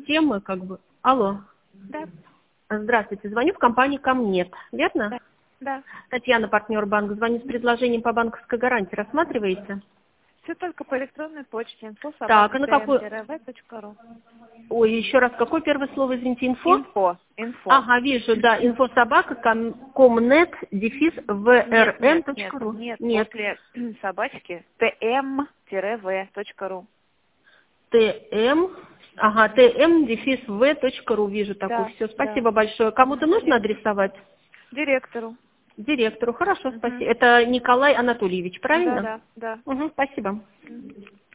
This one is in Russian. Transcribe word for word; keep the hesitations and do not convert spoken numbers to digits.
темы, как бы. Алло. Да. Здравствуйте, звоню в компанию Комнет, верно? Да. Да. Татьяна, партнер банка, звоню с предложением по банковской гарантии. Рассматриваете? Все только по электронной почте. Инфо Так, собака а на тэ эм какой... тире вэ точка ру. Ой, еще раз, какое первое слово, извините, инфо? Инфо. Инфо. Ага, вижу, да, инфособака, комнет, дефис, Нет, нет, vrn нет, точка ру. нет. Нет, После собачки тэ эм тире вэ точка ру. тм, ага, тм, дефис, в точка ру, вижу такое. Да, Все, да. спасибо большое. Кому-то нужно адресовать? Директору. Директору, хорошо, Угу. спасибо. Это Николай Анатольевич, Да, правильно? да, да. Угу, спасибо. Мгм.